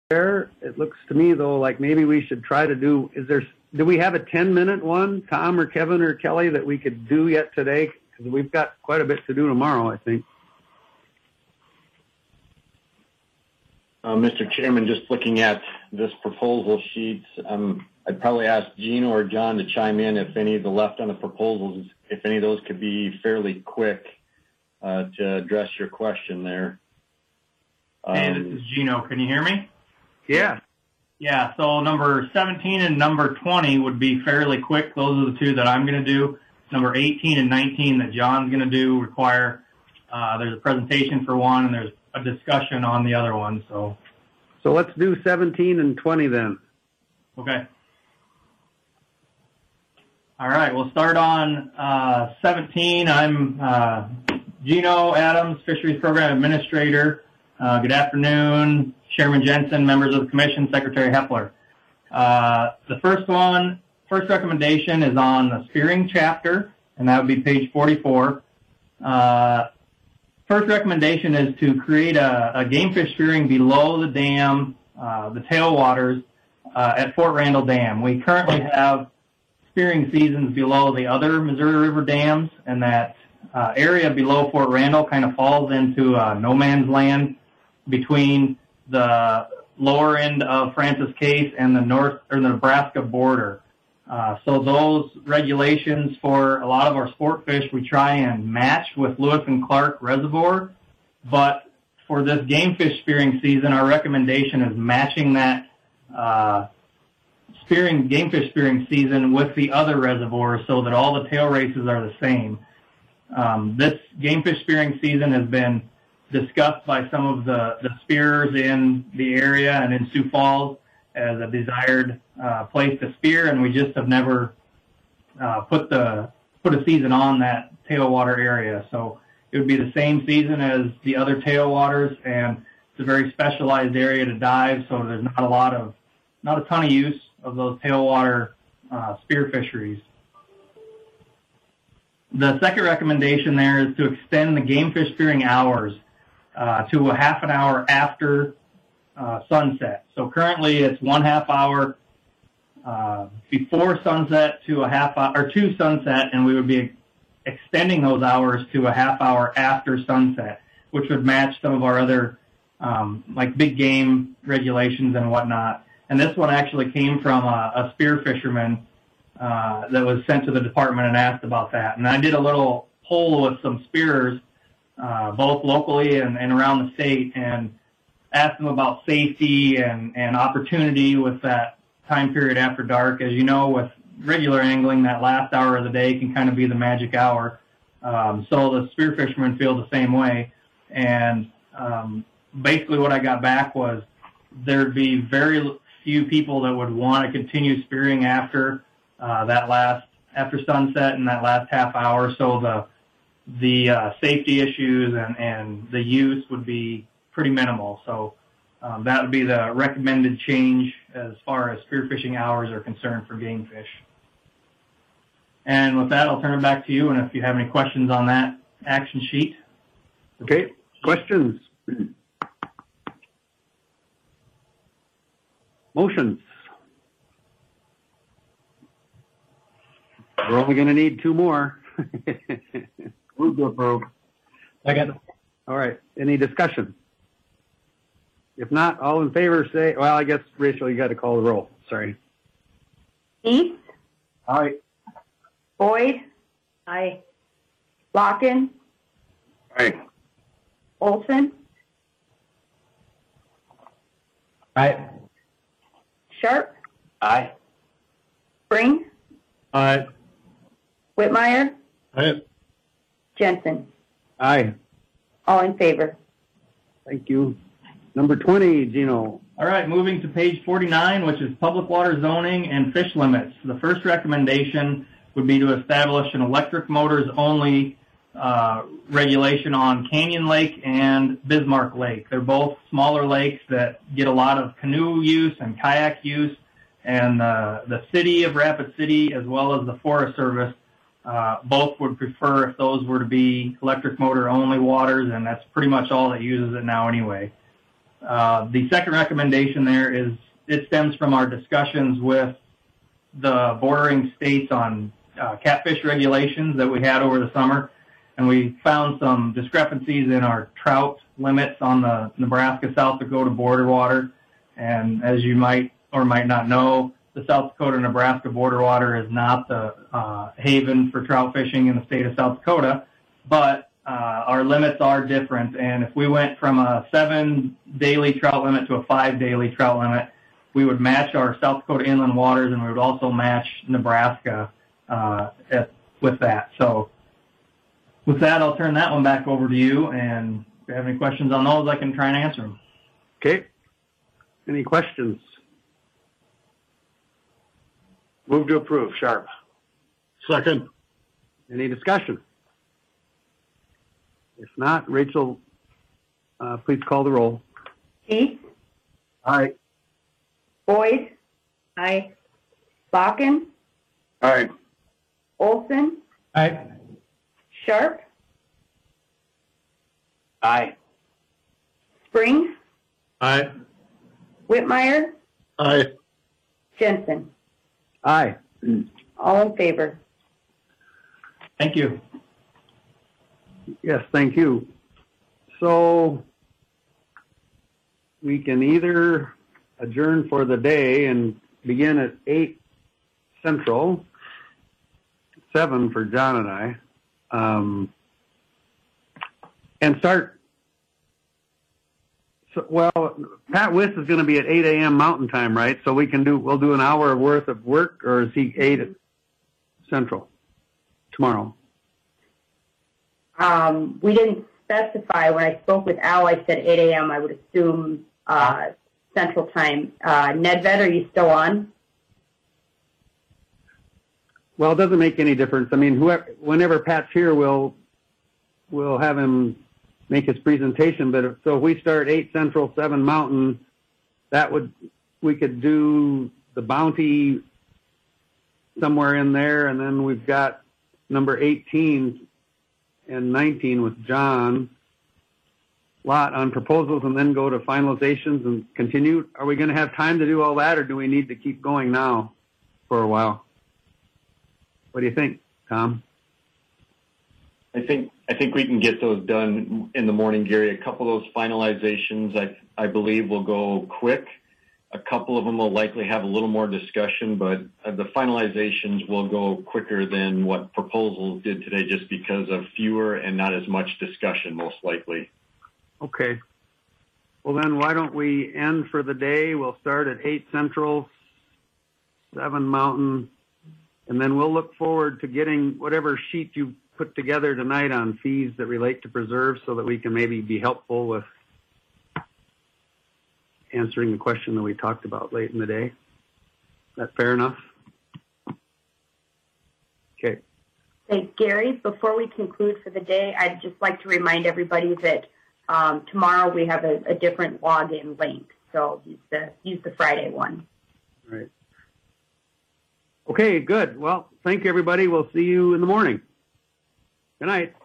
there. It looks to me, though, like maybe we should try to do, do we have a 10-minute one, Tom or Kevin or Kelly, that we could do yet today? Because we've got quite a bit to do tomorrow, I think. Mr. Chairman, just looking at this proposal sheet, I'd probably ask Gino or John to chime in if any of the left on the proposals, if any of those could be fairly quick to address your question there. Hey, this is Gino. Can you hear me? Yeah. Yeah, so number 17 and number 20 would be fairly quick. Those are the two that I'm going to do. Number 18 and 19 that John's going to do require, there's a presentation for one and there's a discussion on the other one. So let's do 17 and 20 then. Okay. All right, we'll start on 17. I'm Gino Adams, Fisheries Program Administrator. Good afternoon, Chairman Jensen, members of the Commission, Secretary Hepler. The first recommendation is on the spearing chapter, and that would be page 44. First recommendation is to create a game fish spearing below the dam, the tailwaters at Fort Randall Dam. We currently have spearing seasons below the other Missouri River dams, and that area below Fort Randall kind of falls into no man's land between the lower end of Francis Case and the Nebraska border. So those regulations for a lot of our sport fish we try and match with Lewis and Clark Reservoir, but for this game fish spearing season, our recommendation is matching that game fish spearing season with the other reservoirs so that all the tail races are the same. This game fish spearing season has been discussed by some of the spearers in the area and in Sioux Falls as a desired place to spear, and we just have never put a season on that tailwater area. So it would be the same season as the other tailwaters, and it's a very specialized area to dive, so there's not a ton of use of those tailwater spear fisheries. The second recommendation there is to extend the game fish spearing hours to a half an hour after sunset. So currently it's 1/2 hour before sunset to a half hour, or to sunset, and we would be extending those hours to a half hour after sunset, which would match some of our other like big game regulations and whatnot. And this one actually came from a spear fisherman that was sent to the department and asked about that. And I did a little poll with some spearers, both locally and around the state, and asked them about safety and opportunity with that time period after dark. As you know, with regular angling, that last hour of the day can kind of be the magic hour. So the spear fishermen feel the same way. And basically what I got back was there'd be very few people that would want to continue spearing after after sunset and that last half hour. So the safety issues and the use would be pretty minimal. So that would be the recommended change as far as spearfishing hours are concerned for game fish. And with that, I'll turn it back to you, and if you have any questions on that action sheet. Okay, questions? Motions? We're only going to need 2 more. Move to approve. Second. All right. Any discussion? If not, all in favor say, well, I guess, Rachel, you got to call the roll. Sorry. East? Aye. Boyd? Aye. Locken? Aye. Olson? Aye. Sharp? Aye. Spring? Aye. Whitmire? Aye. Jensen? Aye. All in favor. Thank you. Number 20, Gino. All right, moving to page 49, which is public water zoning and fish limits. The first recommendation would be to establish an electric motors only regulation on Canyon Lake and Bismarck Lake. They're both smaller lakes that get a lot of canoe use and kayak use, and the city of Rapid City as well as the Forest Service both would prefer if those were to be electric motor only waters, and that's pretty much all that uses it now anyway. The second recommendation there is it stems from our discussions with the bordering states on catfish regulations that we had over the summer, and we found some discrepancies in our trout limits on the Nebraska-South Dakota border water. And as you might or might not know, the South Dakota-Nebraska border water is not the haven for trout fishing in the state of South Dakota, but our limits are different. And if we went from a 7 daily trout limit to a 5 daily trout limit, we would match our South Dakota inland waters, and we would also match Nebraska with that. So with that, I'll turn that one back over to you. And if you have any questions on those, I can try and answer them. Okay. Any questions? Move to approve. Sharp. Second. Any discussion? If not, Rachel, please call the roll. Keith, Aye. Boyd, Aye. Bakken, Aye. Olson, Aye. Sharp, Aye. Spring, Aye. Whitmire, Aye. Jensen. Aye. All in favor. Thank you. Yes, thank you. So we can either adjourn for the day and begin at 8 Central, 7 for John and I, and start. So, well, Pat Wiss is going to be at 8 a.m. Mountain Time, right? So we'll do an hour worth of work, or is he 8 Central tomorrow? We didn't specify. When I spoke with Al, I said 8 a.m. I would assume Central Time. Nedved, are you still on? Well, it doesn't make any difference. I mean, whenever Pat's here, we'll have him make his presentation. But so if we start 8 Central, 7 Mountain, we could do the Bounty somewhere in there, and then we've got number 18 and 19 with John Lott on proposals, and then go to finalizations and continue. Are we going to have time to do all that, or do we need to keep going now for a while? What do you think, Tom? I think we can get those done in the morning, Gary. A couple of those finalizations, I believe, will go quick. A couple of them will likely have a little more discussion, but the finalizations will go quicker than what proposals did today, just because of fewer and not as much discussion, most likely. Okay. Well, then why don't we end for the day? We'll start at 8 Central, 7 Mountain, and then we'll look forward to getting whatever sheet you put together tonight on fees that relate to preserves, so that we can maybe be helpful with answering the question that we talked about late in the day. Is that fair enough? Okay. Hey, Gary, before we conclude for the day, I'd just like to remind everybody that tomorrow we have a different login link, so use the Friday one. All right. Okay, good. Well, thank you, everybody. We'll see you in the morning. Good night.